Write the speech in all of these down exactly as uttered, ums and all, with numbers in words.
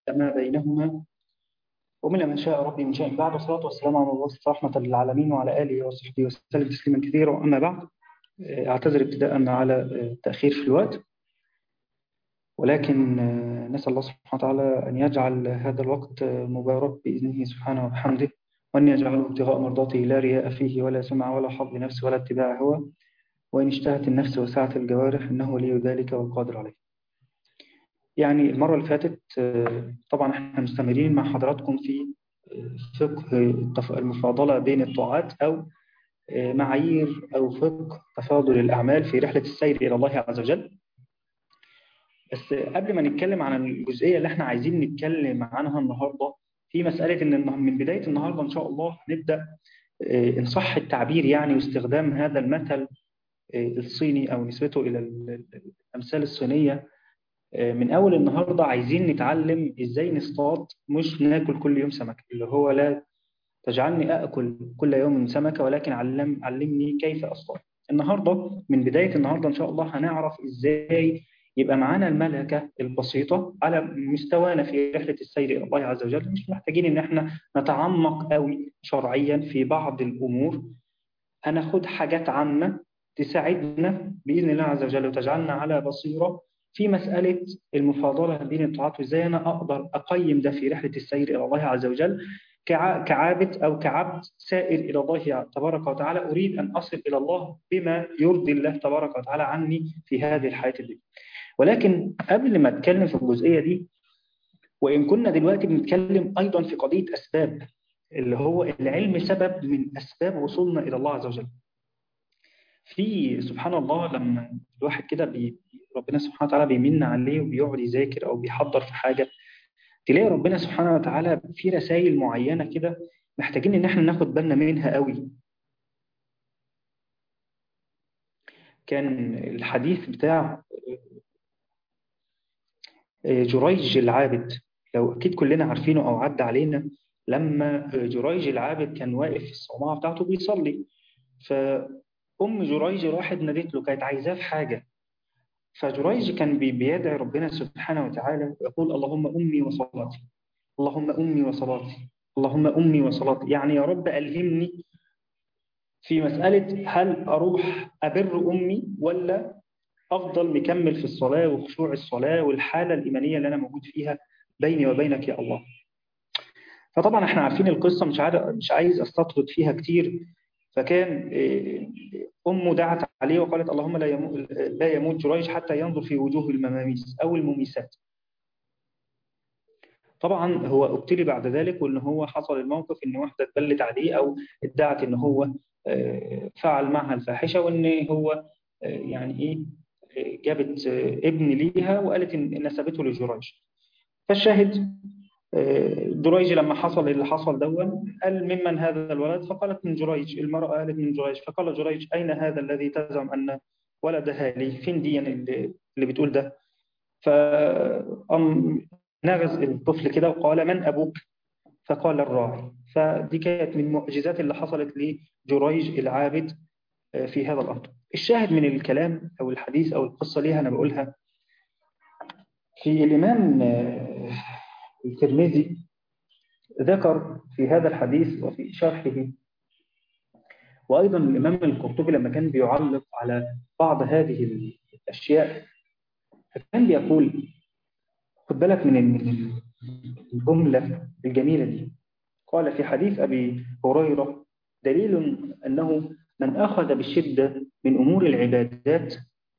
ما بينهما ومن ما شاء ربي من شاء بعد، والصلاة والسلام على الله رحمة للعالمين وعلى آله وصحبه وسلم تسليما كثيرا. أما بعد، أعتذر ابتداء على التأخير في الوقت، ولكن نسأل الله سبحانه وتعالى أن يجعل هذا الوقت مبارك بإذنه سبحانه وبحمده، وأن يجعله ابتغاء مرضاته لا رياء فيه ولا سمع ولا حظ نفس ولا اتباع هوى، وإن اشتهت النفس وسعت الجوارح إنه ولي ذلك والقادر عليه. يعني المرة اللي فاتت طبعا احنا مستمرين مع حضراتكم في فقه المفاضلة بين الطاعات أو معايير أو فقه تفاضل الأعمال في رحلة السير إلى الله عز وجل. بس قبل ما نتكلم عن الجزئية اللي احنا عايزين نتكلم عنها النهاردة، في مسألة إن من بداية النهاردة إن شاء الله نبدأ إن صح التعبير يعني واستخدام هذا المثل الصيني أو نسبته إلى الأمثال الصينية. من أول النهاردة عايزين نتعلم إزاي نصطاد، مش ناكل كل يوم سمكة، اللي هو لا تجعلني أكل كل يوم سمكة ولكن علم علمني كيف أصطاد. النهاردة من بداية النهاردة إن شاء الله هنعرف إزاي يبقى معانا الملكة البسيطة على مستوانا في رحلة السير إلى الله عز وجل. مش محتاجين إن احنا نتعمق قوي شرعيا في بعض الأمور، هناخد حاجات عامة تساعدنا بإذن الله عز وجل وتجعلنا على بصيرة في مسألة المفاضلة بين الطاعات، وإزاي أنا أقدر أقيم ده في رحلة السير إلى الله عز وجل كعابد أو كعبد سائر إلى الله تبارك وتعالى، أريد أن أصل إلى الله بما يرضي الله تبارك وتعالى عني في هذه الحياة الدنيا. ولكن قبل ما أتكلم في الجزئية دي، وإن كنا دلوقتي بنتكلم أيضا في قضية أسباب، اللي هو العلم سبب من أسباب وصولنا إلى الله عز وجل. في سبحان الله لما الواحد كده بي ربنا سبحانه وتعالى بيمن عليه وبيقعد يذاكر أو بيحضر في حاجة، تلاقي ربنا سبحانه وتعالى في رسائل معينة كده محتاجين إن احنا ناخد بالنا منها قوي. كان الحديث بتاع جريج العابد، لو أكيد كلنا عارفينه أو عدى علينا، لما جريج العابد كان واقف في الصومعة بتاعته بيصلي، فأم جريج راحت نادت له، كانت عايزاه في حاجة. فجريج كان بيدعي ربنا سبحانه وتعالى ويقول اللهم أمي وصلاتي، اللهم أمي وصلاتي، اللهم أمي وصلاتي، يعني يا رب ألهمني في مسألة هل أروح أبر أمي ولا أفضل مكمل في الصلاة وخشوع الصلاة والحالة الإيمانية اللي أنا موجود فيها بيني وبينك يا الله. فطبعا احنا عارفين القصة، مش مش عايز أستطرد فيها كتير. فكان أمه دعت عليه وقالت اللهم لا يموت, لا يموت جريج حتى ينظر في وجوه المماميس أو المميسات. طبعا هو ابتلي بعد ذلك، وإن هو حصل الموقف إن واحدة اتبلت عليه أو ادعت إن هو فعل معها الفاحشة، وإن هو يعني إيه جابت ابن ليها وقالت إن نسبته لجريج. فالشاهد جريج لما حصل اللي حصل دون قال ممن هذا الولد؟ فقالت من جريج. المرأة قالت من جريج. فقال جريج أين هذا الذي تزعم أن ولدها لي؟ فين دي اللي, اللي بتقول ده؟ فأم نغز الطفل كده وقال من أبوك؟ فقال الراعي. فدي كانت من المعجزات اللي حصلت لجريج العابد في هذا الأمر. الشاهد من الكلام أو الحديث أو القصة ليها أنا بقولها في الإمام الترمذي ذكر في هذا الحديث وفي شرحه، وأيضا الإمام القرطبي لما كان بيعلق على بعض هذه الأشياء كان بيقول خد بالك من الجملة الجميلة دي. قال في حديث أبي هريرة دليل أنه من أخذ بالشدة من أمور العبادات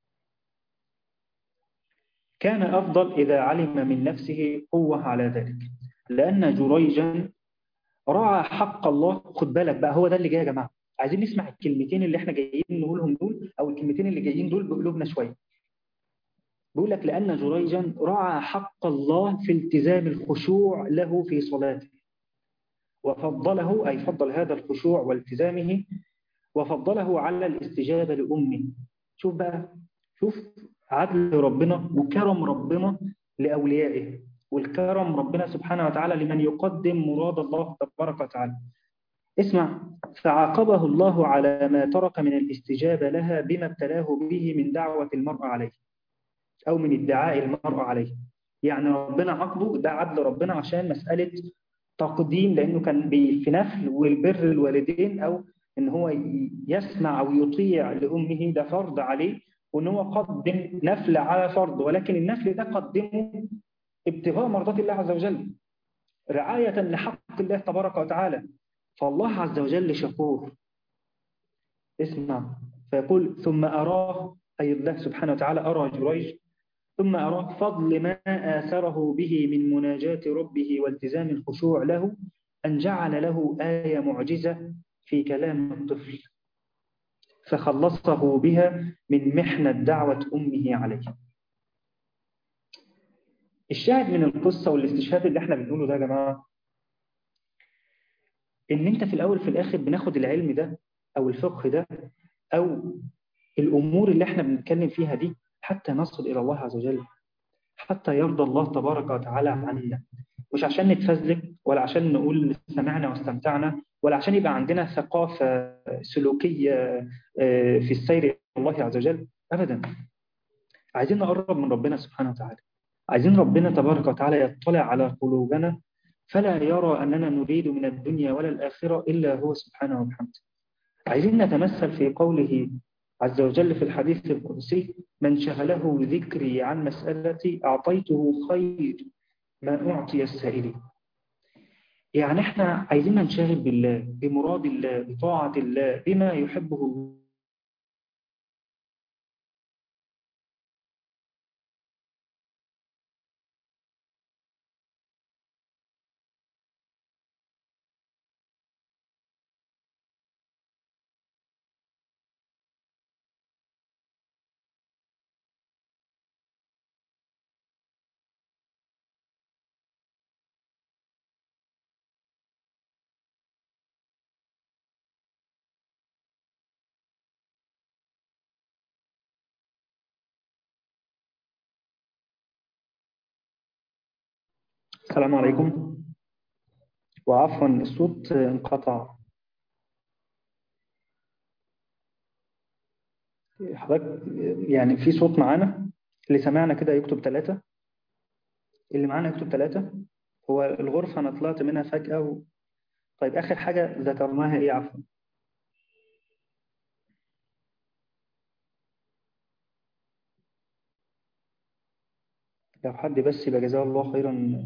كان أفضل إذا علم من نفسه قوة على ذلك، لأن جريجا راعى حق الله. خد بالك بقى، هو ده اللي جاي يا جماعة. عايزين نسمع الكلمتين اللي احنا جايين نقولهم دول، أو الكلمتين اللي جايين دول بقلوبنا شوية. بيقول لك لأن جريجا راعى حق الله في التزام الخشوع له في صلاته، وفضله أي فضل هذا الخشوع والتزامه وفضله على الاستجابة لأمه. شوف بقى، شوف عدل ربنا وكرم ربنا لأوليائه، والكرم ربنا سبحانه وتعالى لمن يقدم مراد الله تبارك وتعالى. اسمع، فعاقبه الله على ما ترك من الاستجابة لها بما ابتلاه به من دعوة المرء عليه أو من ادعاء المرء عليه. يعني ربنا عاقبه، ده عدل ربنا عشان مسألة تقديم، لأنه كان بي- في نفل والبر الوالدين، أو إن هو ي- يسمع أو يطيع لأمه، ده فرض عليه، وإن هو قدم نفل على فرض، ولكن النفل ده قدمه ابتغاء مرضات الله عز وجل، رعاية لحق الله تبارك وتعالى. فالله عز وجل شكور. اسمع، فيقول ثم أراه، أي الله سبحانه وتعالى أرى جريج، ثم أراه فضل ما آثره به من مناجاة ربه والتزام الخشوع له، أن جعل له آية معجزة في كلام الطفل، فخلصه بها من محنة دعوة أمه عليه. الشاهد من القصة والاستشهاد اللي احنا بنقوله ده يا جماعة، إن أنت في الأول في الآخر بناخد العلم ده أو الفقه ده أو الأمور اللي احنا بنتكلم فيها دي حتى نصل إلى الله عز وجل، حتى يرضى الله تبارك وتعالى عنا، مش عشان نتفزلك، ولا عشان نقول سمعنا واستمتعنا، ولا عشان يبقى عندنا ثقافة سلوكية آه، في السير إلى الله عز وجل، أبدا. عايزين نقرب من ربنا سبحانه وتعالى، عايزين ربنا تبارك وتعالى يطلع على قلوبنا، فلا يرى أننا نريد من الدنيا ولا الآخرة إلا هو سبحانه وبحمده. عايزين نتمثل في قوله عز وجل في الحديث القدسي: من شغله ذكري عن مسألتي أعطيته خير ما أعطي السائلين. يعني احنا عايزين ننشغل بالله، بمراد الله، بطاعة الله، بما يحبه الله. السلام عليكم، وعفوا الصوت انقطع. حضرتك يعني في صوت معانا؟ اللي سمعنا كده يكتب ثلاثة، اللي معانا يكتب ثلاثة. هو الغرفة أنا طلعت منها فجأة و... طيب آخر حاجة ذكرناها إيه؟ عفوا، لو حد بس يبقى جزاه الله خيرا.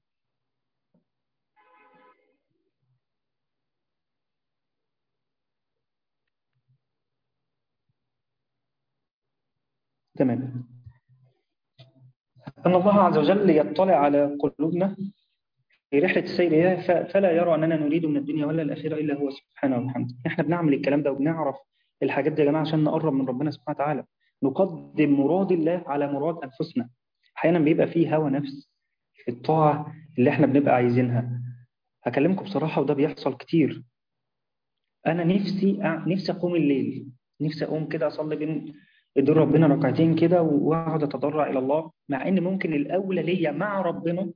تمام. أن الله عز وجل يطلع على قلوبنا في رحلة السير إليه، ف- فلا يرى أننا نريد من الدنيا ولا الآخرة إلا هو سبحانه وبحمده. إحنا بنعمل الكلام ده وبنعرف الحاجات دي يا جماعة عشان نقرب من ربنا سبحانه وتعالى، نقدم مراد الله على مراد أنفسنا. أحيانا بيبقى فيه هوى نفس في الطاعة اللي إحنا بنبقى عايزينها. هكلمكم بصراحة وده بيحصل كتير. أنا نفسي أع- نفسي أقوم الليل، نفسي أقوم كده أصلي بين إيدين ربنا ركعتين كده وأقعد أتضرع إلى الله، مع إن ممكن الأولى ليا مع ربنا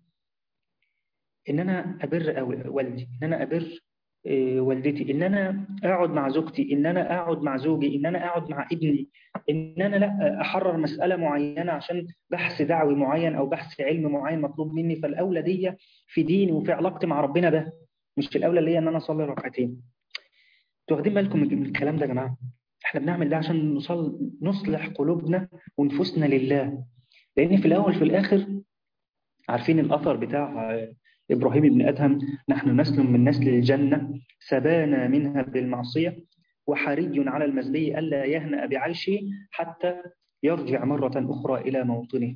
ان انا ابر أو- والدي، ان انا ابر آه، والدتي، ان انا اقعد مع زوجتي، ان انا اقعد مع زوجي، ان انا اقعد مع ابني، ان انا لا احرر مسألة معينة عشان بحث دعوي معين او بحث علم معين مطلوب مني. فالاولى دي في ديني وفي علاقتي مع ربنا ده، مش الاولى ليا ان انا اصلي ركعتين. انتوا واخدين بالكم من من الكلام ده يا جماعة؟ احنا بنعمل ده عشان نصل نصلح قلوبنا ونفوسنا لله، لان في الاول في الاخر عارفين الأثر بتاع إبراهيم بن أدهم: نحن نسل من نسل الجنة سبانا منها بالمعصية، وحري على المزبي ألا يهنأ بعيشه حتى يرجع مرة أخرى إلى موطنه.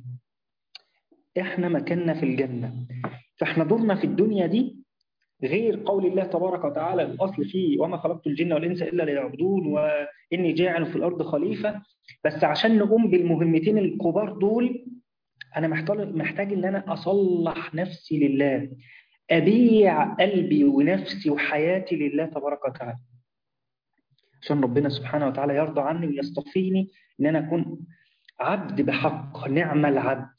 إحنا مكاننا في الجنة، فإحنا دورنا في الدنيا دي غير قول الله تبارك وتعالى الأصل فيه: وما خلقت الجن والإنس إلا ليعبدون، وإني جاعل في الأرض خليفة. بس عشان نقوم بالمهمتين الكبار دول، أنا محتاج محتاج إن أنا أصلح نفسي لله، أبيع قلبي ونفسي وحياتي لله تبارك وتعالى، عشان ربنا سبحانه وتعالى يرضى عني ويصطفيني إن أنا أكون عبد بحق، نعم العبد.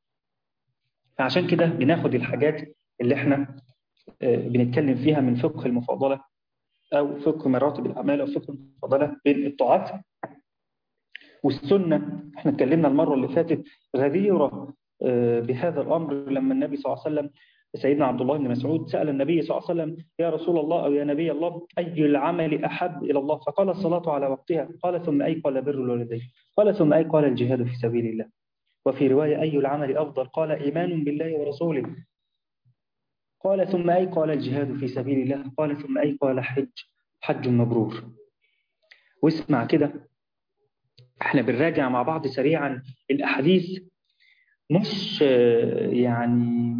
فعشان كده بناخد الحاجات اللي احنا آه، بنتكلم فيها من فقه المفاضلة أو فقه مراتب الأعمال أو فقه المفاضلة بين الطاعات والسنة. احنا اتكلمنا المرة اللي فاتت غديرة بهذا الأمر لما النبي صلى الله عليه وسلم سيدنا عبد الله بن مسعود سأل النبي صلى الله عليه وسلم يا رسول الله أو يا نبي الله أي العمل أحب إلى الله؟ فقال الصلاة على وقتها. قال ثم أي؟ قال بر الوالدين. قال ثم أي؟ قال الجهاد في سبيل الله. وفي رواية أي العمل أفضل؟ قال إيمان بالله ورسوله. قال ثم أي؟ قال الجهاد في سبيل الله. قال ثم أي؟ قال حج حج مبرور. واسمع كده، احنا بنراجع مع بعض سريعا الأحاديث، مش يعني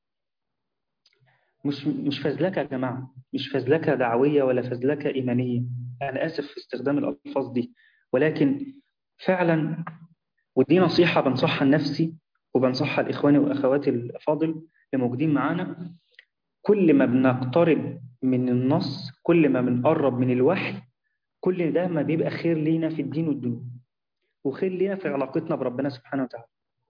مش مش فزلكة يا جماعة، مش فزلكة دعوية ولا فزلكة إيمانية. أنا آسف في استخدام الألفاظ دي، ولكن فعلا، ودي نصيحة بنصحها لنفسي وبنصحها لإخواني وأخواتي الأفاضل اللي موجودين معانا. كل ما بنقترب من النص، كل ما بنقرب من الوحي، كل ده ما بيبقى خير لينا في الدين والدنيا، وخير لينا في علاقتنا بربنا سبحانه وتعالى.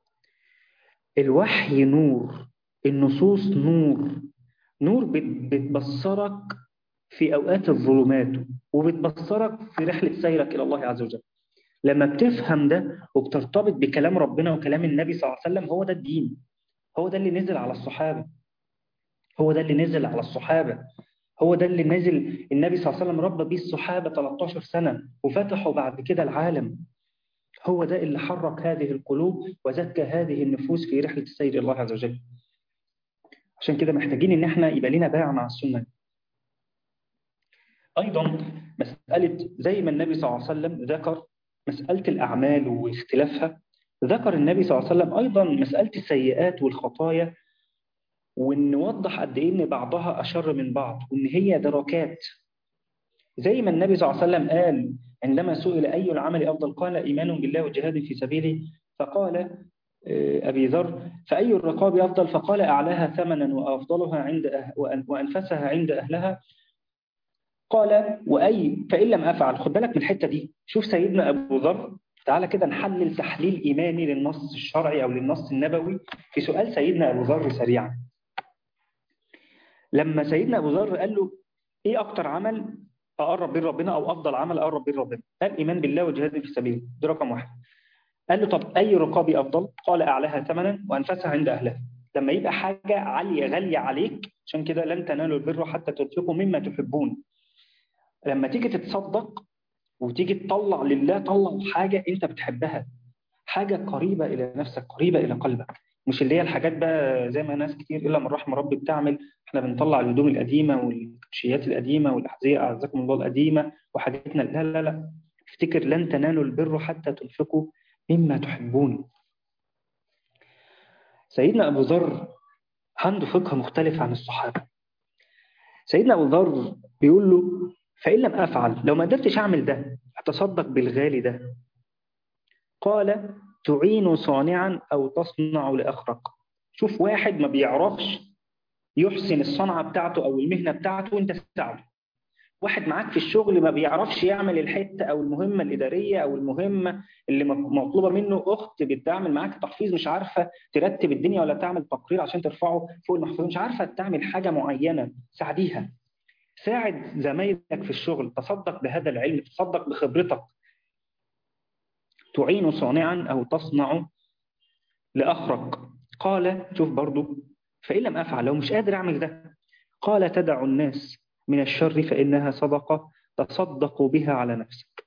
الوحي نور، النصوص نور، نور بتبصرك في أوقات الظلمات، وبتبصرك في رحلة سيرك إلى الله عز وجل. لما بتفهم ده وبترتبط بكلام ربنا وكلام النبي صلى الله عليه وسلم، هو ده الدين، هو ده اللي نزل على الصحابة، هو ده اللي نزل على الصحابة هو ده اللي نزل النبي صلى الله عليه وسلم ربى بيه الصحابة ثلاثة عشر سنة وفتحوا بعد كده العالم. هو ده اللي حرك هذه القلوب وزكى هذه النفوس في رحلة السير إلى الله عز وجل. عشان كده محتاجين إن احنا يبقى لنا باع مع السنة. أيضا مسألة زي ما النبي صلى الله عليه وسلم ذكر مسألة الأعمال واختلافها، ذكر النبي صلى الله عليه وسلم أيضا مسألة السيئات والخطايا، وإن نوضح قد إيه إن بعضها أشر من بعض، وإن هي دركات. زي ما النبي صلى الله عليه وسلم قال عندما سئل أي العمل أفضل قال إيمان بالله وجهاد في سبيله، فقال أبي ذر فأي الرقاب أفضل؟ فقال أعلاها ثمنا وأفضلها عند أه وأنفسها عند أهلها. قال وأي فإن لم أفعل. خد بالك من الحتة دي، شوف سيدنا أبو ذر، تعالى كده نحلل تحليل إيماني للنص الشرعي أو للنص النبوي في سؤال سيدنا أبو ذر سريعا. لما سيدنا أبو ذر قال له إيه أكتر عمل أقرب بين ربنا أو أفضل عمل أقرب بين ربنا؟ قال إيمان بالله وجهاد في سبيله، ده رقم واحد. قال له طب أي رقابي أفضل؟ قال أعلاها ثمنا وأنفسها عند أهلها. لما يبقى حاجة عالية غالية عليك، عشان كده لن تنالوا البر حتى تنفقوا مما تحبون. لما تيجي تتصدق وتيجي تطلع لله، طلع حاجة أنت بتحبها، حاجة قريبة إلى نفسك، قريبة إلى قلبك، مش اللي هي الحاجات بقى زي ما ناس كتير إلا من رحم ربي بتعمل. احنا بنطلع الهدوم القديمة والكوتشيات القديمة والأحذية أعزكم الله القديمة وحاجاتنا. لا لا لا، افتكر لن تنالوا البر حتى تنفقوا مما تحبون. سيدنا أبو ذر عنده فقه مختلف عن الصحابة. سيدنا أبو ذر بيقول له فإن لم أفعل، لو ما قدرتش أعمل ده أتصدق بالغالي ده. قال تعين صانعا أو تصنع لأخرق. شوف واحد ما بيعرفش يحسن الصنعة بتاعته أو المهنة بتاعته وانت تساعده. واحد معاك في الشغل ما بيعرفش يعمل الحتة أو المهمة الإدارية أو المهمة اللي مطلوبة منه، أخت بتعمل معاك تحفيظ مش عارفة ترتب الدنيا ولا تعمل تقرير عشان ترفعه فوق المحفظين، مش عارفة تعمل حاجة معينة، ساعديها. ساعد زمايلك في الشغل، تصدق بهذا العلم، تصدق بخبرتك. تعين صانعا أو تصنع لأخرق. قال شوف برضو فإن لم أفعل، لو مش قادر أعمل ده، قال تدع الناس من الشر فإنها صدقة تصدقوا بها على نفسك.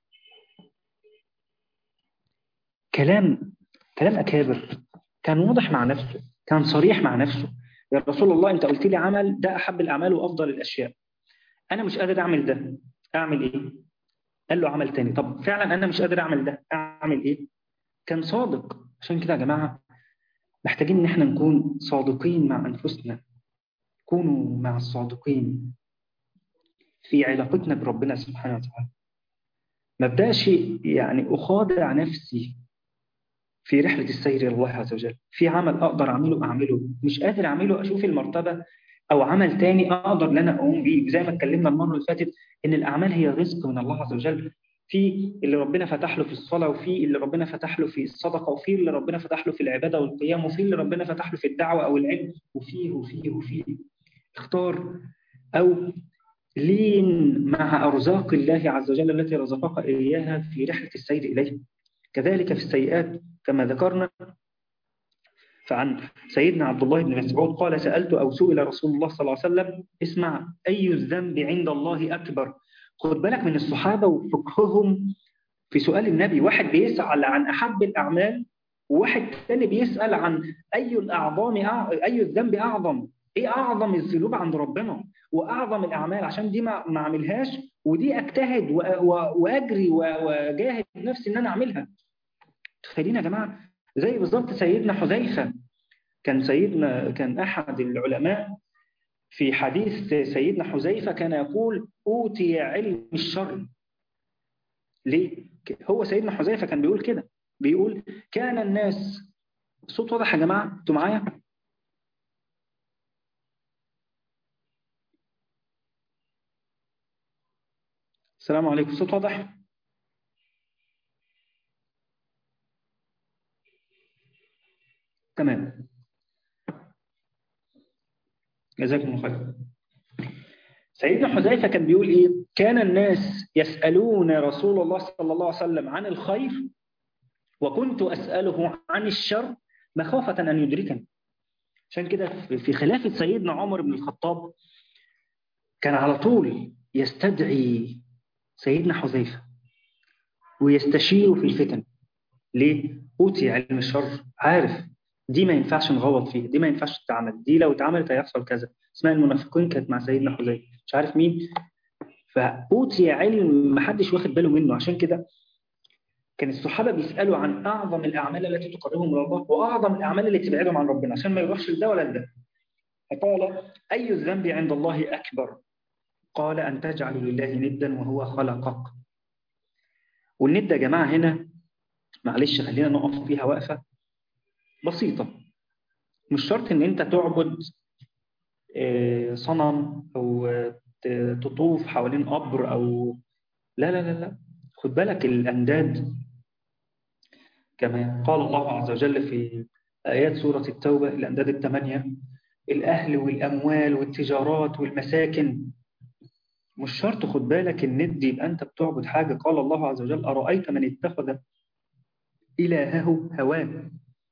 كلام كلام أكابر، كان واضح مع نفسه، كان صريح مع نفسه. يا رسول الله أنت قلت لي عمل ده أحب الأعمال وأفضل الأشياء، أنا مش قادر أعمل ده، أعمل إيه؟ قال له عمل تاني. طب فعلا أنا مش قادر أعمل ده، أعمل إيه؟ كان صادق. عشان كده يا جماعة محتاجين إن احنا نكون صادقين مع أنفسنا. كونوا مع الصادقين في علاقتنا بربنا سبحانه وتعالى. ما بداش يعني أخادع نفسي في رحلة السير إلى الله عز وجل. في عمل أقدر أعمله أعمله، مش قادر أعمله أشوف المرتبة أو عمل تاني أقدر أن أنا أقوم بيه. زي ما اتكلمنا المرة اللي فاتت إن الأعمال هي رزق من الله عز وجل. في اللي ربنا فتح له في الصلاة، وفي اللي ربنا فتح له في الصدقة، وفي اللي ربنا فتح له في العبادة والقيام، وفي اللي ربنا فتح له في الدعوة أو العلم، وفيه وفيه وفيه. اختار أو لين مع أرزاق الله عز وجل التي رزقك إياها في رحلة السير إليه. كذلك في السيئات كما ذكرنا، فعن سيدنا عبد الله بن مسعود قال سألت أو سئل رسول الله صلى الله عليه وسلم اسمع أي الذنب عند الله أكبر. خد بالك من الصحابة وفقههم في سؤال النبي، واحد بيسأل عن أحب الأعمال وواحد تاني بيسأل عن أي الأعظم أي الذنب أعظم، إيه أعظم الذنوب عند ربنا وأعظم الأعمال، عشان دي ما ما أعملهاش ودي أجتهد وأجري وأجاهد نفسي إن أنا أعملها. تخيلين يا جماعة زي بالظبط سيدنا حذيفة، كان سيدنا كان أحد العلماء في حديث سيدنا حذيفة كان يقول أوتي علم الشر. ليه؟ هو سيدنا حذيفة كان بيقول كده، بيقول كان الناس. صوت واضح يا جماعة؟ انتوا معايا؟ السلام عليكم، صوت واضح؟ تمام، جزاكم الله خير. سيدنا حذيفة كان بيقول إيه؟ كان الناس يسألون رسول الله صلى الله عليه وسلم عن الخير وكنت أسأله عن الشر مخافة أن يدركني. عشان كده في خلافة سيدنا عمر بن الخطاب كان على طول يستدعي سيدنا حذيفة ويستشيره في الفتن. ليه؟ أوتي علم الشر، عارف دي ما ينفعش نغوط فيها، دي ما ينفعش تتعمل، دي لو اتعملت هيحصل كذا. اسمها المنافقين كانت مع سيدنا حذيفة، مش عارف مين. فأوتي علم ما حدش واخد باله منه. عشان كده كان الصحابة بيسألوا عن أعظم الأعمال التي تقربهم إلى الله وأعظم الأعمال اللي تبعدهم عن ربنا عشان ما يروحش لده ولا لده. فقال أي الذنب عند الله أكبر؟ قال أن تجعل لله ندا وهو خلقك. والند يا جماعة هنا معلش خلينا نقف فيها وقفة بسيطة. مش شرط ان انت تعبد صنم او تطوف حوالين قبر او لا لا لا لا. خد بالك الانداد كما قال الله عز وجل في آيات سورة التوبة، الانداد الثمانية، الاهل والاموال والتجارات والمساكن. مش شرط خد بالك الند يبقى انت بتعبد حاجة. قال الله عز وجل أرأيت من اتخذ إلهه هواه.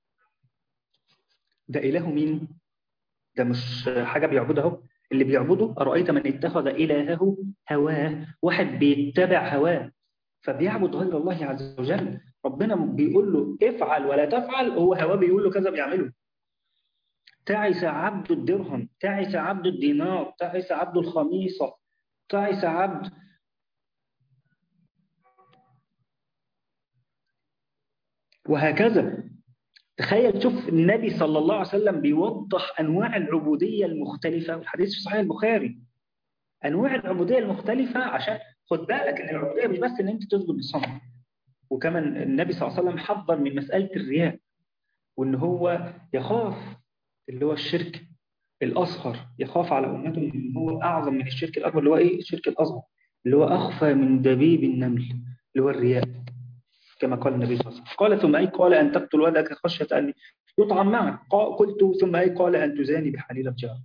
ده إله مين؟ ده مش حاجة بيعبدها. اللي بيعبده أرأيت من اتخذ إلهه هواه، واحد بيتبع هواه فبيعبد غير الله عز وجل. ربنا بيقول له افعل ولا تفعل، هو هواه بيقول له كذا بيعمله. تعس عبد الدرهم، تعس عبد الدينار، تعس عبد الخميصة، تعس عبد. وهكذا. تخيل شوف النبي صلى الله عليه وسلم بيوضح أنواع العبودية المختلفة، والحديث في صحيح البخاري انواع العبوديه المختلفه. عشان خد بالك ان العبوديه مش بس ان انت تسجد للصنم، وكمان النبي صلى الله عليه وسلم حذر من مساله الرياء وان هو يخاف اللي هو الشرك الاصغر، يخاف على امته ان هو اعظم من الشرك الاكبر اللي هو ايه؟ الشرك الاصغر اللي هو اخفى من دبيب النمل اللي هو الرياء، كما قال النبي صلى الله عليه وسلم. قال ثم اي قال ان تقتل ولدك خشيه ان يطعم معك. قلت ثم اي قال ان تزاني بحليله جارك.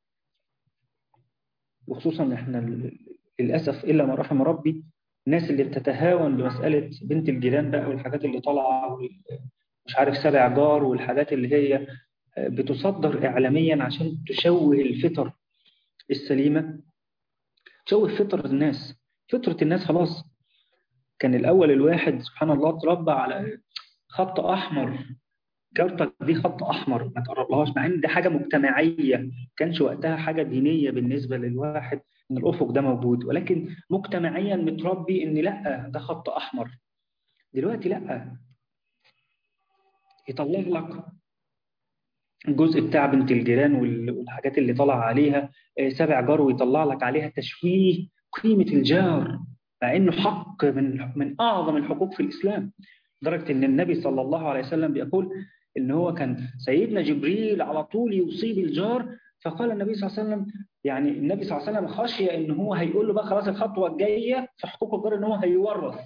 وخصوصا احنا للاسف الا ما رحم ربي الناس اللي بتتهاون بمساله بنت الجيران بقى والحاجات اللي طالعه مش عارف سبع جار والحاجات اللي هي بتصدر اعلاميا عشان تشوه الفطر السليمه، تشوه فطر الناس. فطره الناس خلاص. كان الاول الواحد سبحان الله اتربى على خط احمر، جارتك دي خط احمر ما تقربلهاش، مع ان دي حاجه مجتمعيه، كانش وقتها حاجه دينيه بالنسبه للواحد ان الافق ده موجود، ولكن مجتمعيا متربي ان لا ده خط احمر. دلوقتي لا، يطلع لك الجزء بتاع بنت الجيران والحاجات اللي طلع عليها سبع جار ويطلع لك عليها تشويه قيمه الجار، مع انه حق من من اعظم الحقوق في الاسلام. لدرجه ان النبي صلى الله عليه وسلم بيقول ان هو كان سيدنا جبريل على طول يصيب الجار، فقال النبي صلى الله عليه وسلم يعني النبي صلى الله عليه وسلم خشي ان هو هيقول له بقى خلاص الخطوه الجايه في حقوق الجار ان هو هيورث.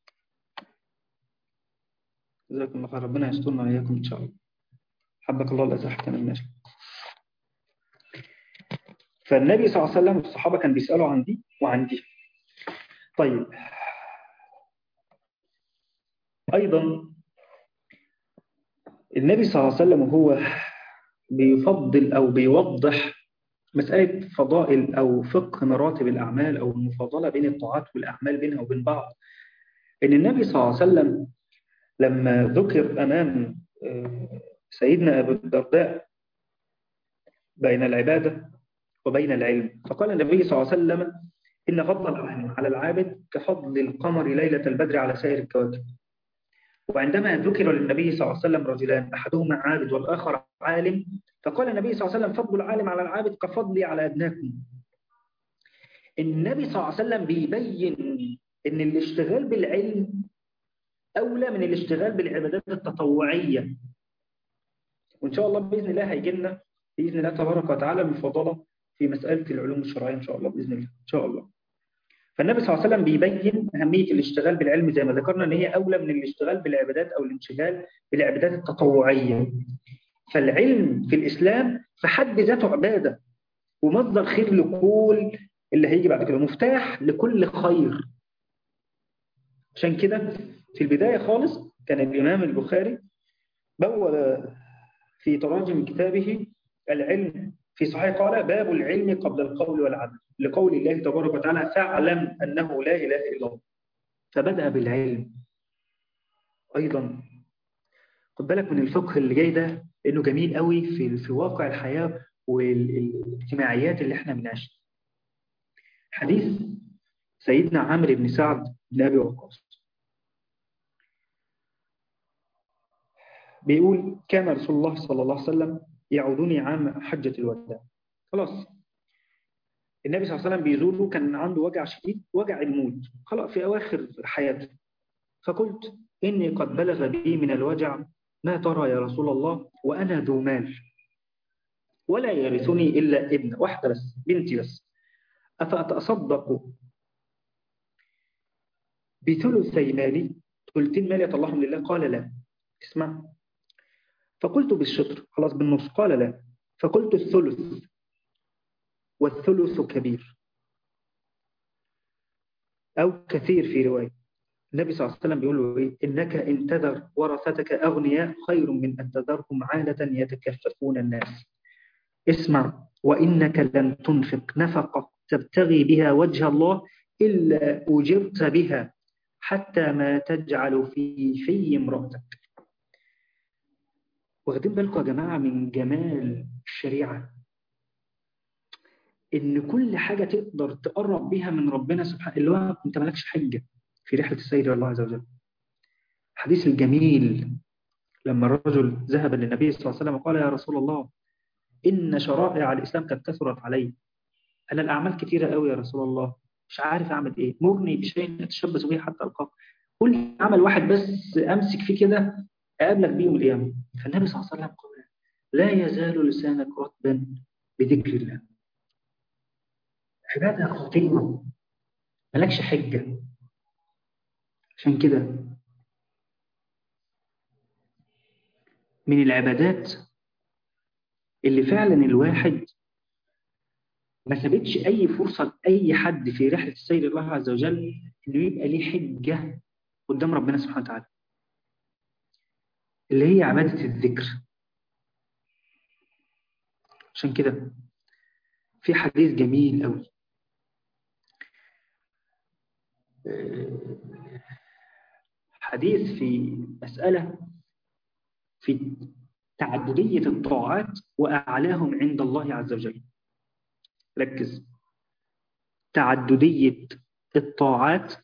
جزاكم الله خير، ربنا يسترنا واياكم ان شاء الله. حبك الله لا تحتمل الناس. فالنبي صلى الله عليه وسلم والصحابه كان بيسالوا عن دي وعن دي. طيب ايضا النبي صلى الله عليه وسلم وهو بيفضل أو بيوضح مسألة فضائل أو فقه مراتب الأعمال أو المفاضلة بين الطاعات والأعمال بينها وبين بعض، إن النبي صلى الله عليه وسلم لما ذكر أمام آه، سيدنا أبو الدرداء بين العبادة وبين العلم، فقال النبي صلى الله عليه وسلم: إن فضل العالم على العابد كفضل القمر ليلة البدر على سائر الكواكب. وعندما ذكر للنبي صلى الله عليه وسلم رجلان أحدهما عابد والآخر عالم، فقال النبي صلى الله عليه وسلم: فضل العالم على العابد كفضلي على أدناكم. النبي صلى الله عليه وسلم بيبين إن الاشتغال بالعلم أولى من الاشتغال بالعبادات التطوعية. وإن شاء الله بإذن الله هيجي لنا بإذن الله تبارك وتعالى المفضلة في مسألة العلوم الشرعية إن شاء الله بإذن الله إن شاء الله. فالنبي صلى الله عليه وسلم بيبين أهمية الاشتغال بالعلم زي ما ذكرنا إن هي أولى من الاشتغال بالعبادات أو الانشغال بالعبادات التطوعية. فالعلم في الإسلام في حد ذاته عبادة ومصدر خير لكل اللي هيجي بعد كده، مفتاح لكل خير. عشان كده في البداية خالص كان الإمام البخاري بوّب في تراجم كتابه العلم في صحيح قال: باب العلم قبل القول والعمل، لقول الله تبارك وتعالى: فاعلم أنه لا إله إلا الله. فبدأ بالعلم. أيضا خد بالك من الفقه اللي جاي ده إنه جميل قوي في في واقع الحياة والاجتماعيات اللي احنا بنعيشها. حديث سيدنا عمرو بن سعد بن أبي وقاص بيقول: كان رسول الله صلى الله عليه وسلم يعودني عام حجة الوداع. خلاص النبي صلى الله عليه وسلم بيزوره، كان عنده وجع شديد، وجع الموت، خلاص في أواخر حياته. فقلت: إني قد بلغ بي من الوجع ما ترى يا رسول الله، وأنا ذو مال ولا يرثني إلا ابن واحدة بس، بنتي بس، أفأتصدق بثلثي مالي؟ ثلثين مالي يطلعهم لله؟ قال: لا. اسمع. فقلت: بالشطر، خلاص بالنص؟ قال: لا. فقلت: الثلث، والثلث كبير أو كثير في رواية. النبي صلى الله عليه وسلم بيقول له إيه؟ إنك إن تذر ورثتك أغنياء خير من أن تذرهم عالة يتكففون الناس. اسمع. وإنك لن تنفق نفقة تبتغي بها وجه الله إلا أجرت بها حتى ما تجعل في في امرأتك. واخدين بالكم يا جماعة من جمال الشريعة؟ إن كل حاجة تقدر تقرب بها من ربنا سبحانه، اللي هو أنت مالكش حجة في رحلة السير إلى الله عز وجل. الحديث الجميل لما الرجل ذهب للنبي صلى الله عليه وسلم وقال: يا رسول الله، إن شرائع الإسلام قد كثرت علي، أنا الأعمال كثيرة قوي يا رسول الله، مش عارف أعمل إيه، مرني بشيء أتشبث به حتى ألقاك، قل لي عمل واحد بس أمسك فيه كده أقابلك بيه يوم القيامة. فالنبي صلى الله عليه وسلم قال: لا يزال لسانك رطبا بذكر الله. عبادة خطيرة، مالكش حجة. عشان كده من العبادات اللي فعلا الواحد ما سابتش أي فرصة لأي حد في رحلة السير الله عز وجل إنه يبقى ليه حجة قدام ربنا سبحانه وتعالى، اللي هي عبادة الذكر. عشان كده في حديث جميل قوي، حديث في مسألة في تعددية الطاعات وأعلاهم عند الله عز وجل. ركز. تعددية الطاعات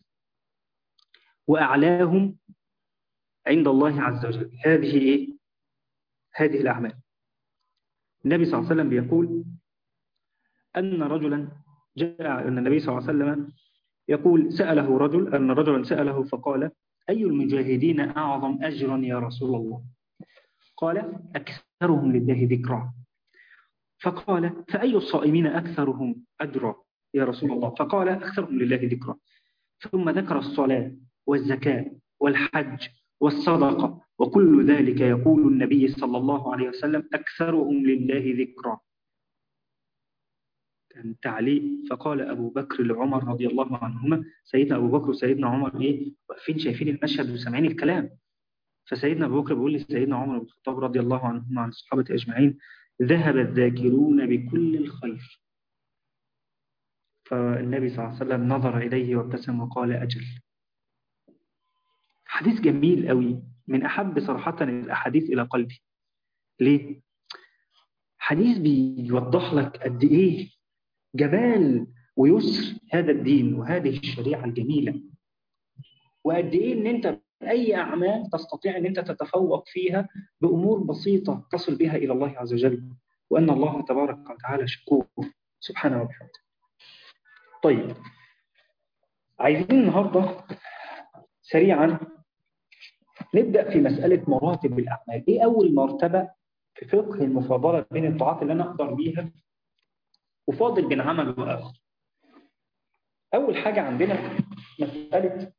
وأعلاهم عند الله عز وجل. هذه إيه؟ هذه الأعمال. النبي صلى الله عليه وسلم بيقول أن رجلا جاء أن النبي صلى الله عليه وسلم يقول: سأله رجل، أن رجلا سأله فقال: أي المجاهدين أعظم أجرا يا رسول الله؟ قال: أكثرهم لله ذكرا. فقال: فأي الصائمين أكثرهم أجرا يا رسول الله؟ فقال: أكثرهم لله ذكرا. ثم ذكر الصلاة والزكاة والحج والصدقة، وكل ذلك يقول النبي صلى الله عليه وسلم: أكثرهم لله ذكرا. كان تعليق. فقال أبو بكر لعمر رضي الله عنهما، سيدنا أبو بكر وسيدنا عمر إيه واقفين شايفين المشهد وسامعين الكلام، فسيدنا أبو بكر بيقول لسيدنا عمر بن الخطاب رضي الله عنهم وعن الصحابة أجمعين: ذهب الذاكرون بكل الخير. فالنبي صلى الله عليه وسلم نظر إليه وابتسم وقال: أجل. حديث جميل قوي، من أحب صراحة الأحاديث إلى قلبي. ليه؟ حديث بيوضح لك قد إيه جمال ويسر هذا الدين وهذه الشريعة الجميلة، وقد إيه إن أنت أي أعمال تستطيع أن أنت تتفوق فيها بأمور بسيطة تصل بها إلى الله عز وجل، وأن الله تبارك وتعالى شكور سبحانه وتعالى. طيب، عايزين النهاردة سريعا نبدأ في مسألة مراتب الأعمال. إيه أول مرتبة في فقه المفاضلة بين الطاعات اللي أنا أقدر بيها وفاضل بين عمل وآخر؟ أول حاجة عندنا مسألة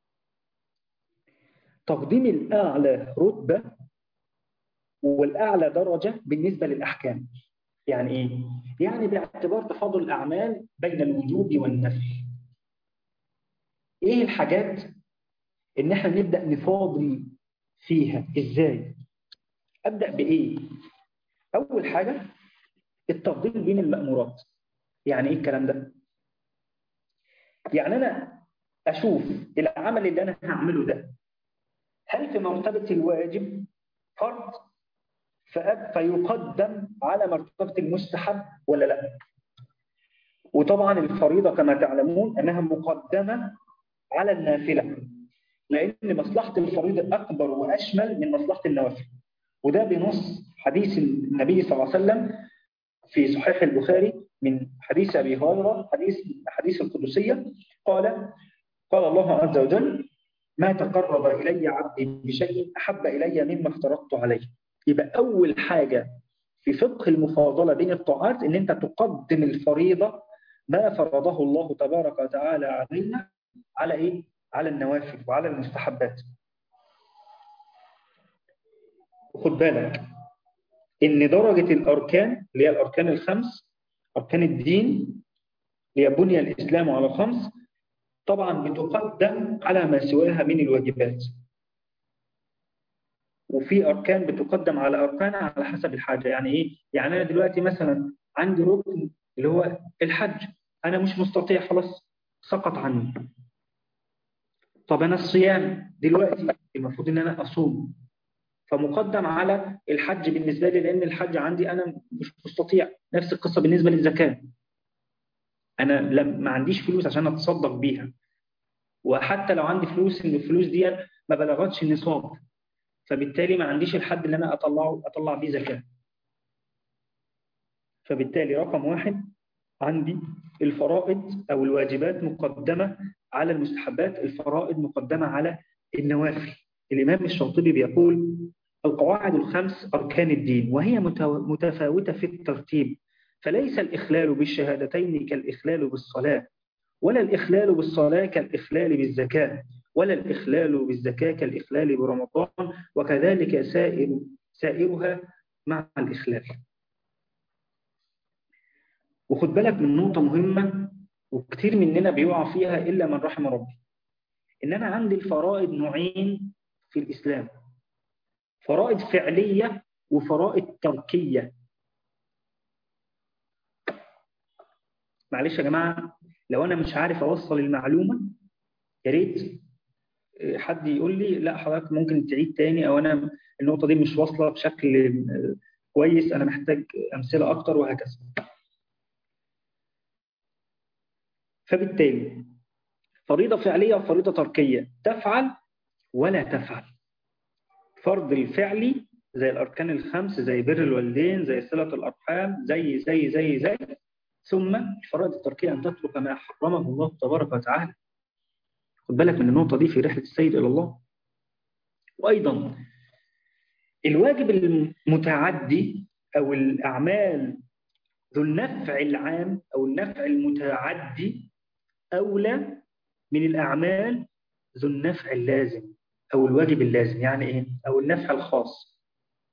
تقديم الأعلى رتبة والأعلى درجة بالنسبة للأحكام. يعني إيه؟ يعني باعتبار تفاضل الأعمال بين الوجوب والنفي. إيه الحاجات إن إحنا نبدأ نفاضل فيها إزاي؟ أبدأ بإيه؟ أول حاجة التفضيل بين المأمورات. يعني إيه الكلام ده؟ يعني أنا أشوف العمل اللي أنا هعمله ده هل في مرتبة الواجب فرض فيقدم على مرتبة المستحب ولا لا؟ وطبعا الفريضة كما تعلمون أنها مقدمة على النافلة، لأن مصلحة الفريضة أكبر وأشمل من مصلحة النوافل. وده بنص حديث النبي صلى الله عليه وسلم في صحيح البخاري من حديث أبي هريرة، حديث حديث القدسية، قال قال الله عز وجل: ما تقرب إلي عبدي بشيء أحب إلي مما افترضت عليه. يبقى أول حاجة في فقه المفاضلة بين الطاعات إن أنت تقدم الفريضة ما فرضه الله تبارك وتعالى علينا على إيه؟ على النوافل وعلى المستحبات. وخد بالك إن درجة الأركان اللي هي الأركان الخمس، أركان الدين اللي هي بني الإسلام على خمس، طبعا بتقدم على ما سواها من الواجبات، وفي أركان بتقدم على أركان على حسب الحاجة. يعني إيه؟ يعني أنا دلوقتي مثلا عندي ركن اللي هو الحج، أنا مش مستطيع، خلاص سقط عني. طب أنا الصيام دلوقتي المفروض إن أنا أصوم، فمقدم على الحج بالنسبة لي لأن الحج عندي أنا مش مستطيع. نفس القصة بالنسبة للزكاة، أنا لم ما عنديش فلوس عشان أتصدق بيها، وحتى لو عندي فلوس إن الفلوس دي ما بلغتش النصاب، فبالتالي ما عنديش الحد اللي أنا أطلعه أطلع بيه زكاة. فبالتالي رقم واحد عندي الفرائض أو الواجبات مقدمة على المستحبات، الفرائض مقدمة على النوافل. الإمام الشاطبي بيقول: القواعد الخمس أركان الدين وهي متفاوتة في الترتيب، فليس الإخلال بالشهادتين كالإخلال بالصلاة، ولا الإخلال بالصلاة كالإخلال بالزكاة، ولا الإخلال بالزكاة كالإخلال برمضان، وكذلك سائر سائرها مع الإخلال. وخد بالك من نقطة مهمة وكتير مننا بيقع فيها إلا من رحم ربي، إن أنا عندي الفرائض نوعين في الإسلام: فرائض فعلية وفرائض تركية. معلش يا جماعة، لو أنا مش عارف أوصل المعلومة يا ريت حد يقول لي لا حضرتك ممكن تعيد تاني، أو أنا النقطة دي مش واصلة بشكل كويس، أنا محتاج أمثلة أكتر، وهكذا. فبالتالي فريضة فعلية وفريضة تركية، تفعل ولا تفعل. فرض الفعلي زي الأركان الخمس، زي بر الوالدين، زي صلة الأرحام، زي زي زي زي ثم الفرائض التركية أن تترك ما حرمه الله تبارك وتعالى. خد بالك من النقطة دي في رحلة السير إلى الله. وأيضا الواجب المتعدي أو الأعمال ذو النفع العام أو النفع المتعدي أولى من الأعمال ذو النفع اللازم أو الواجب اللازم. يعني إيه؟ أو النفع الخاص.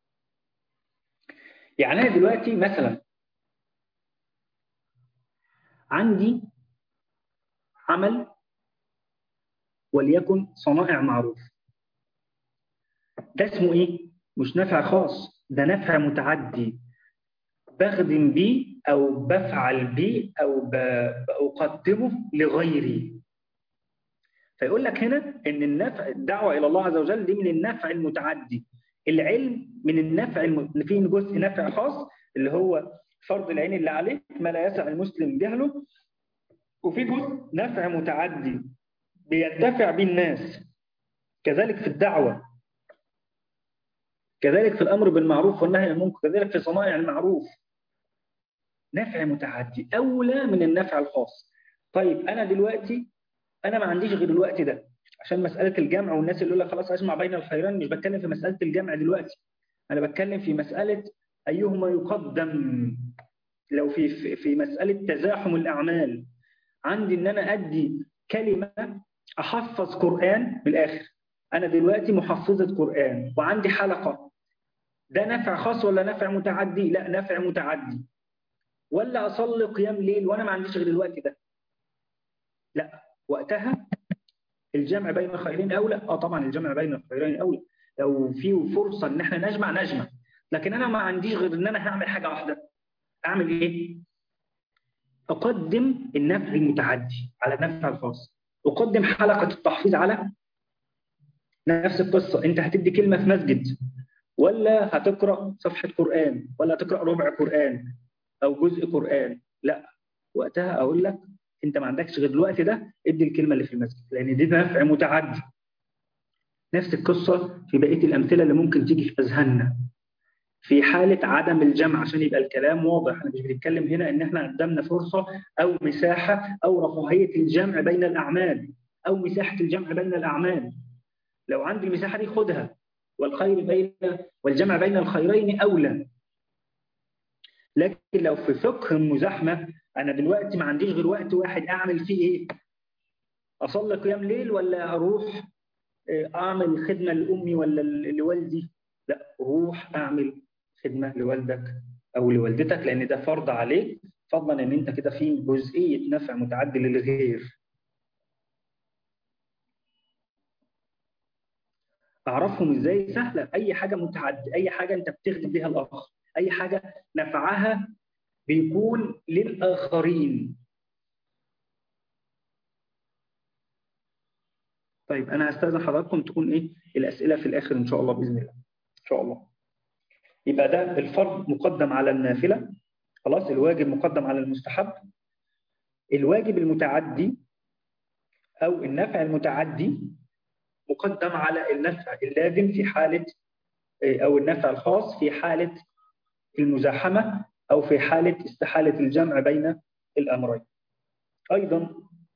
يعني أنا دلوقتي مثلا عندي عمل وليكن صنائع معروف، ده اسمه إيه؟ مش نفع خاص، ده نفع متعدي، بخدم بيه أو بفعل بيه أو بقدمه لغيري. فيقول لك هنا إن النفع، الدعوة إلى الله عز وجل دي من النفع المتعدي. العلم من النفع الم... في جزء نفع خاص اللي هو فرض العين اللي عليه ما لا يسع المسلم جهله، وفي جزء نفع متعدي بينتفع به الناس. كذلك في الدعوة، كذلك في الأمر بالمعروف والنهي عن المنكر، كذلك في صنائع المعروف، نفع متعدي أولى من النفع الخاص. طيب أنا دلوقتي أنا ما عنديش غير الوقت ده عشان مسألة الجمع، والناس اللي يقول لك خلاص أجمع بين الخيرين. مش بتكلم في مسألة الجمع دلوقتي، أنا بتكلم في مسألة أيهما يقدم. لو في في في مسألة تزاحم الأعمال، عندي إن أنا أدي كلمة، أحفظ قرآن من الآخر. أنا دلوقتي محفظة قرآن وعندي حلقة، ده نفع خاص ولا نفع متعدي؟ لا، نفع متعدي. ولا أصلي قيام ليل وأنا ما عنديش غير الوقت ده؟ لا، وقتها الجمع بين الخيرين أولى. آه طبعا الجمع بين الخيرين أولى، لو في فرصة إن إحنا نجمع نجمع. لكن أنا ما عنديش غير إن أنا هعمل حاجة واحدة، أعمل إيه؟ أقدم النفع المتعدي على النفع الخاص. أقدم حلقة التحفيظ على نفس القصة. أنت هتدي كلمة في مسجد، ولا هتقرأ صفحة قرآن، ولا هتقرأ ربع قرآن أو جزء قرآن؟ لا، وقتها أقول لك أنت ما عندكش غير الوقت ده، ادي الكلمة اللي في المسجد، لأن دي نفع متعدي. نفس القصة في بقية الأمثلة اللي ممكن تيجي في أذهاننا في حالة عدم الجمع، عشان يبقى الكلام واضح. احنا مش بنتكلم هنا ان احنا قدامنا فرصة او مساحة او رفاهية الجمع بين الأعمال او مساحة الجمع بين الأعمال. لو عندي المساحة دي خدها، والخير بين والجمع بين الخيرين أولى. لكن لو في فقه المزاحمة، أنا دلوقتي ما عنديش غير وقت واحد، أعمل فيه إيه؟ أصلي قيام ليل ولا أروح أعمل خدمة لأمي ولا لوالدي؟ لا، روح أعمل خدمة لوالدك أو لوالدتك، لأن ده فرض عليك، فضلا إن أنت كده في جزئية نفع متعدي للغير. أعرفهم إزاي؟ سهلة. أي حاجة متعدي، أي حاجة أنت بتخدم بها الآخر، أي حاجة نفعها بيكون للآخرين. طيب أنا هستأذن حضراتكم تكون إيه الأسئلة في الآخر إن شاء الله بإذن الله. إن شاء الله. يبقى ده الفرض مقدم على النافلة، خلاص. الواجب مقدم على المستحب. الواجب المتعدي أو النفع المتعدي مقدم على النفع اللازم في حالة، أو النفع الخاص في حالة المزاحمة أو في حالة استحالة الجمع بين الأمرين. أيضا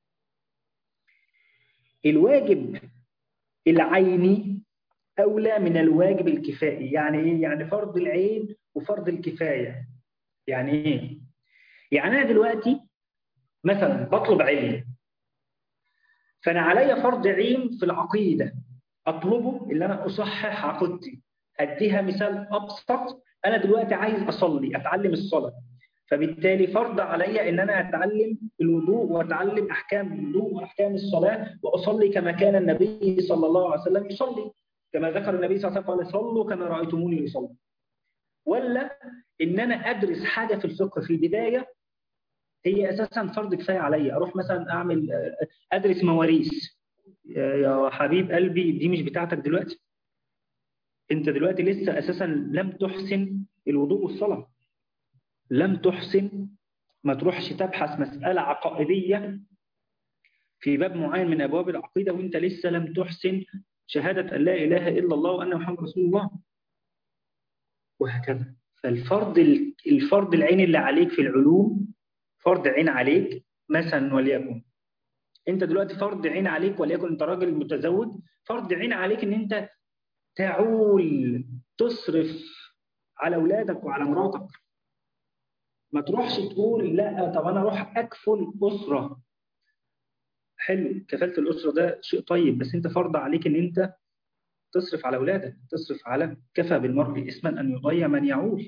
الواجب العيني أولى من الواجب الكفائي. يعني إيه؟ يعني فرض العين وفرض الكفاية. يعني إيه؟ يعني أنا دلوقتي مثلا بطلب علم، فأنا علي فرض عين في العقيدة أطلبه، اللي أنا أصحح عقيدتي. أديها مثال أبسط، أنا دلوقتي عايز أصلي، أتعلم الصلاة، فبالتالي فرض علي ان انا اتعلم الوضوء واتعلم احكام الوضوء واحكام الصلاه، واصلي كما كان النبي صلى الله عليه وسلم يصلي، كما ذكر النبي صلى الله عليه وسلم قال صلوا كما رايتموني اصلي. ولا ان انا ادرس حاجه في الفقه في البدايه هي اساسا فرض كفايه عليا، اروح مثلا اعمل ادرس مواريث. يا حبيب قلبي دي مش بتاعتك دلوقتي. انت دلوقتي لسه اساسا لم تحسن الوضوء والصلاه، لم تحسن. ما تروحش تبحث مسألة عقائدية في باب معين من أبواب العقيدة وأنت لسه لم تحسن شهادة أن لا إله إلا الله وأن محمد رسول الله، وهكذا. فالفرض الفرض العين اللي عليك في العلوم فرض عين عليك. مثلا وليكن أنت دلوقتي فرض عين عليك، وليكن أنت راجل متزوج، فرض عين عليك أن أنت تعول تصرف على أولادك وعلى مراتك. ما تروحش تقول لا طب أنا أروح أكفل أسرة. حلو، كفالة الأسرة ده شيء طيب، بس أنت فرض عليك أن أنت تصرف على أولادك، تصرف على كفى بالمرء إثما أن يضيع من يعول.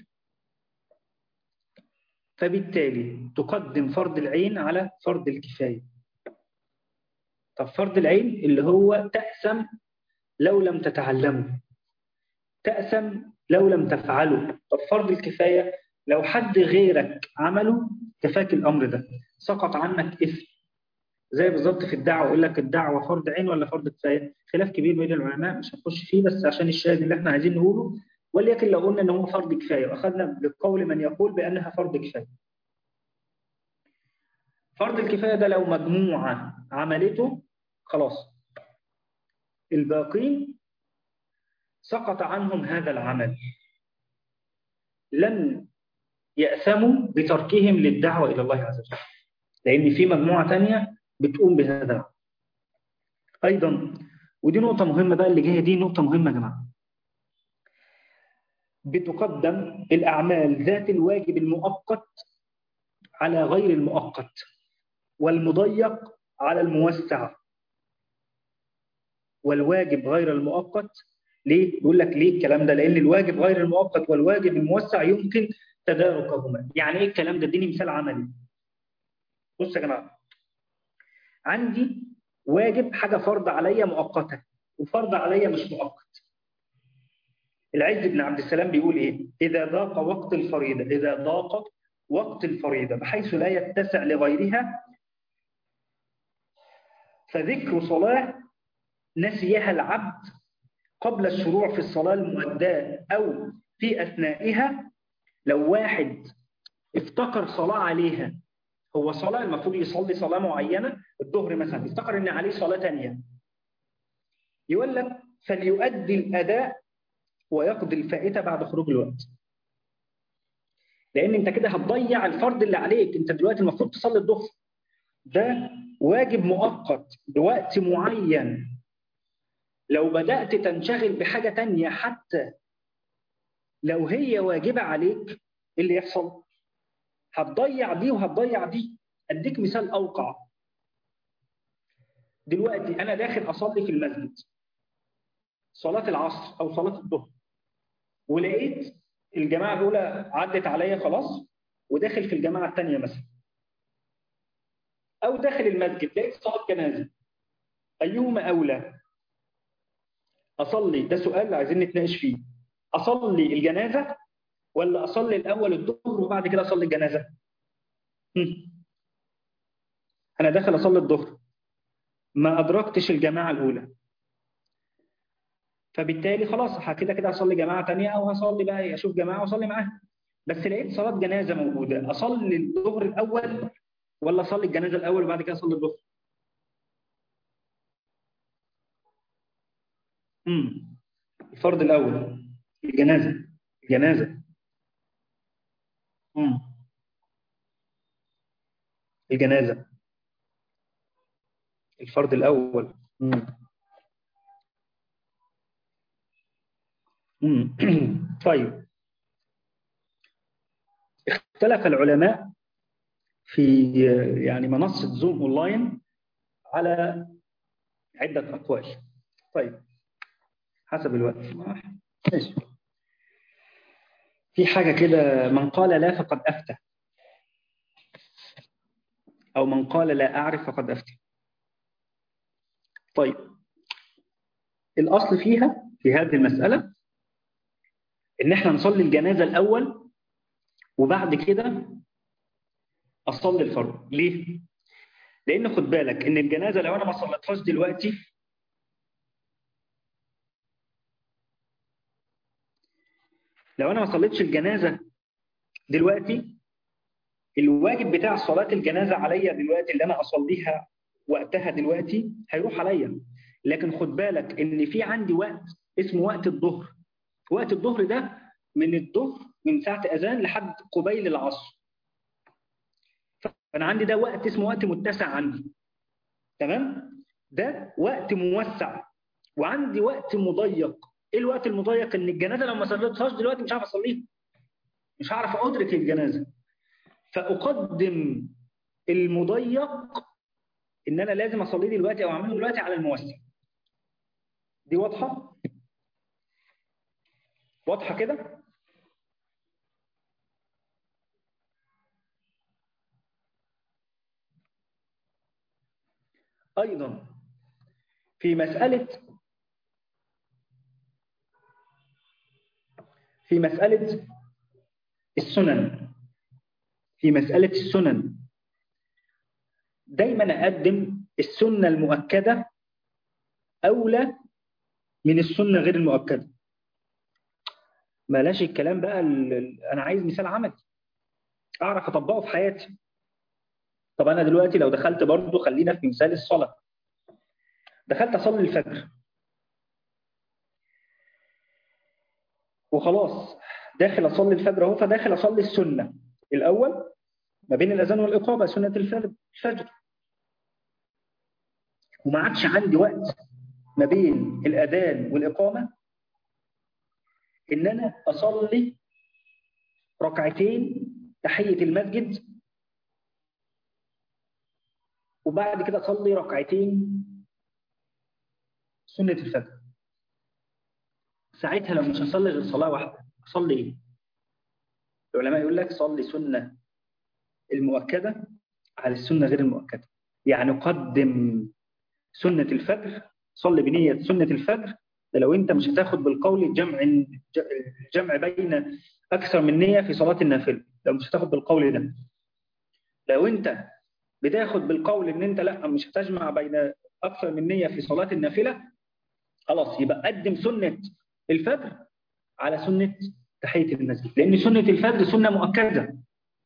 فبالتالي تقدم فرض العين على فرض الكفاية. طب فرض العين اللي هو تأثم لو لم تتعلمه، تأثم لو لم تفعله. طب فرض الكفاية لو حد غيرك عمله كفاك الأمر ده، سقط عنك إثم. زي بالظبط في الدعوة، يقول لك الدعوة فرض عين ولا فرض كفاية؟ خلاف كبير بين العلماء مش هنخش فيه، بس عشان الشاهد اللي احنا عايزين نقوله. ولكن لو قلنا ان هو فرض كفاية واخذنا بقول من يقول بأنها فرض كفاية، فرض الكفاية ده لو مجموعة عملته خلاص، الباقين سقط عنهم هذا العمل، لن يأثموا بتركهم للدعوة إلى الله عز وجل، لأن في مجموعة تانية بتقوم بهذا العمل. أيضا ودي نقطة مهمة بقى، اللي جاية دي نقطة مهمة يا جماعة، بتقدم الأعمال ذات الواجب المؤقت على غير المؤقت، والمضيق على الموسع. والواجب غير المؤقت ليه؟ يقول لك ليه الكلام ده؟ لأن الواجب غير المؤقت والواجب الموسع يمكن تداركهما. يعني إيه الكلام ده؟ اديني مثال عملي. بص يا جماعة، عندي واجب حاجة فرض عليا مؤقتة وفرض عليا مش مؤقت. العز بن عبد السلام بيقول إيه؟ إذا ضاق وقت الفريضة، إذا ضاق وقت الفريضة بحيث لا يتسع لغيرها، فذكر صلاة نسيها العبد قبل الشروع في الصلاة المؤداة أو في أثنائها. لو واحد افتكر صلاة عليها، هو صلاة المفروض يصلي صلاة معينة الظهر مثلا، افتكر إن عليه صلاة تانية، يقول لك فليؤدي الأداء ويقضي الفائتة بعد خروج الوقت. لأن أنت كده هتضيع الفرض اللي عليك. أنت دلوقتي المفروض تصلي الظهر، ده واجب مؤقت بوقت معين. لو بدأت تنشغل بحاجة تانية حتى لو هي واجبة عليك، إيه اللي يحصل؟ هتضيع دي وهتضيع دي. أديك مثال أوقع. دلوقتي أنا داخل أصلي في المسجد صلاة العصر أو صلاة الظهر، ولقيت الجماعة الأولى عدت عليا خلاص وداخل في الجماعة الثانية مثلا، أو داخل المسجد لقيت صلاة جنازة، أيهما أولى؟ أصلي، ده سؤال عايزين نتناقش فيه، أصلي الجنازة ولا أصلي الأول الظهر وبعد كده أصلي الجنازة؟ أنا داخل أصلي الظهر، ما أدركتش الجماعة الأولى، فبالتالي خلاص كده كده هصلي جماعة تانية، أو هصلي بقى أشوف جماعة وأصلي معاها. بس لقيت صلاة جنازة موجودة، أصلي الظهر الأول ولا أصلي الجنازة الأول وبعد كده أصلي الظهر؟ امم الفرض الأول، الجنازة، الجنازة. امم الجنازة الفرض الأول. امم امم طيب، اختلف العلماء في يعني منصة زوم أونلاين على عدة أقوال. طيب حسب الوقت ماشي. في حاجة كده، من قال لا فقد أفتى، أو من قال لا أعرف فقد أفتى. طيب الأصل فيها في هذه المسألة إن إحنا نصلي الجنازة الأول وبعد كده أصلي الفرض. ليه؟ لأن خد بالك إن الجنازة لو أنا ما صليتهاش دلوقتي، لو أنا ما صليتش الجنازة دلوقتي، الواجب بتاع صلاة الجنازة عليا دلوقتي اللي أنا أصليها وقتها دلوقتي هيروح عليا. لكن خد بالك إن في عندي وقت اسمه وقت الظهر. وقت الظهر ده من الظهر من ساعة أذان لحد قبيل العصر. فأنا عندي ده وقت اسمه وقت متسع عندي، تمام؟ ده وقت موسع. وعندي وقت مضيق. إيه الوقت المضيق؟ إن الجنازة لو ما صليتهاش دلوقتي مش هعرف أصليها، مش هعرف أدرك الجنازة. فأقدم المضيق إن أنا لازم أصليه دلوقتي أو أعمله دلوقتي على الموسع. دي واضحة؟ واضحة كده؟ أيضا في مسألة في مسألة السنن في مسألة السنن دايما أقدم السنة المؤكدة أولى من السنة غير المؤكدة. بلاش الكلام بقى، أنا عايز مثال عملي أعرف أطبقه في حياتي. طب أنا دلوقتي لو دخلت برضو، خلينا في مثال الصلاة، دخلت أصلي الفجر وخلاص داخل أصلي الفجر أهو، فداخل أصلي السنة الأول ما بين الأذان والإقامة، سنة الفجر، وما عادش عندي وقت ما بين الأذان والإقامة إن أنا أصلي ركعتين تحية المسجد وبعد كده أصلي ركعتين سنة الفجر. ساعتها لو مش هصلي غير صلاة واحدة أصلي إيه؟ العلماء يقول لك صلي سنة المؤكدة على السنة غير المؤكدة. يعني قدم سنة الفجر، صلي بنية سنة الفجر. ده لو أنت مش هتاخد بالقول الجمع الجمع بين أكثر من نية في صلاة النافلة، لو مش هتاخد بالقول ده. لو أنت بتاخد بالقول إن أنت لا مش هتجمع بين أكثر من نية في صلاة النافلة، خلاص يبقى قدم سنة الفجر على سنة تحية المسجد، لأن سنة الفجر سنة مؤكدة،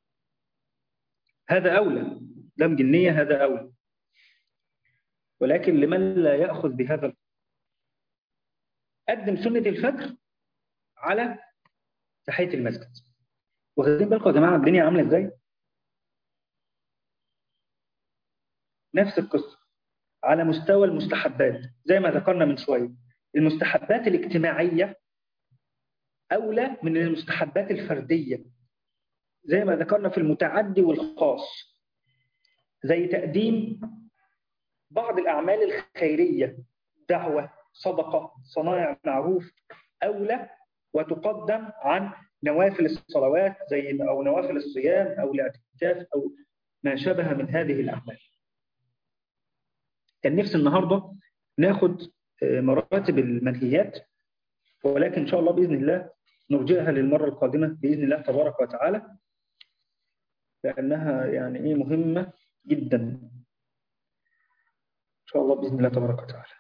هذا أولى. دمج النية هذا أولى. ولكن لمن لا يأخذ بهذا، قدم سنة الفجر على تحية المسجد. واخدين بالكم يا جماعة الدنيا عاملة إزاي؟ نفس القصة على مستوى المستحبات زي ما ذكرنا من شوية. المستحبات الاجتماعية أولى من المستحبات الفردية زي ما ذكرنا في المتعدي والخاص، زي تقديم بعض الأعمال الخيرية، دعوة، صدقة، صنائع معروف، أولى وتقدم عن نوافل الصلوات زي أو نوافل الصيام أو الاعتكاف أو ما شابه من هذه الأعمال. كان نفسي النهاردة ناخد مراتب المنهيات، ولكن إن شاء الله بإذن الله نرجعها للمرة القادمة بإذن الله تبارك وتعالى، لأنها يعني إيه مهمة جدا إن شاء الله بإذن الله تبارك وتعالى.